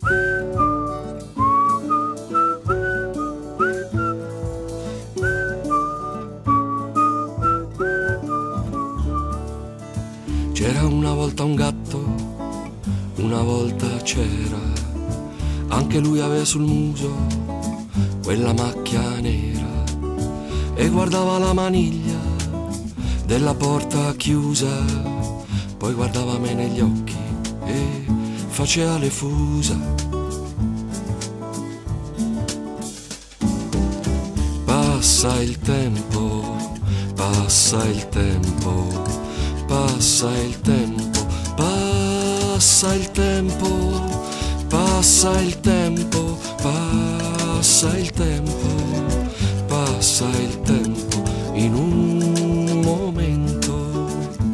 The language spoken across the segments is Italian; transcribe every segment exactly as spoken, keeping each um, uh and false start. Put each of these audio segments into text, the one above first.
C'era una volta un gatto, una volta c'era, anche lui aveva sul muso quella macchia nera e guardava la maniglia della porta chiusa, poi guardava me negli occhi e faceva le fusa. Passa il tempo, passa il tempo, passa il tempo, passa il tempo, passa il tempo, passa il tempo, passa il tempo in un momento.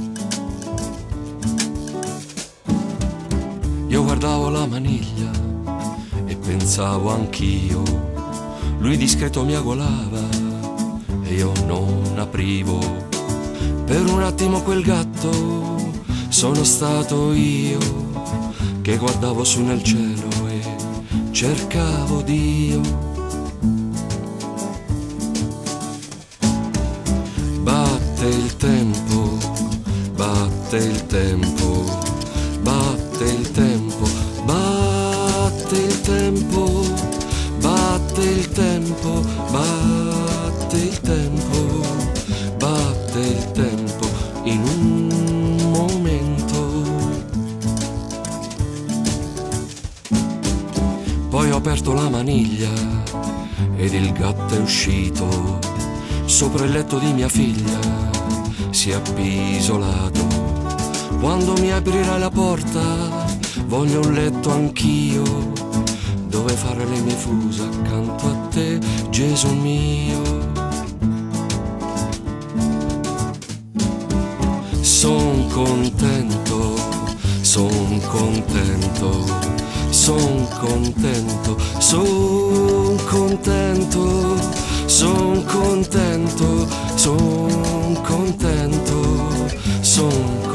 Io guardavo la maniglia e pensavo anch'io, lui discreto mi agolava e io non aprivo. Per un attimo quel gatto sono stato io, che guardavo su nel cielo e cercavo Dio. Batte il tempo, batte il tempo, batte il tempo, batte il tempo, batte il tempo, batte il tempo, batte il tempo in un momento. Poi ho aperto la maniglia ed il gatto è uscito sopra il letto di mia figlia, si è appisolato. Quando mi aprirai la porta voglio un letto anch'io, dove fare le mie fusa accanto a te, Gesù mio. Son contento, son contento, son contento, son contento, son contento, son contento, son contento.